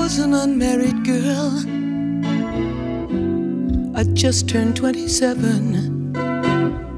was an unmarried girl. I just turned 27.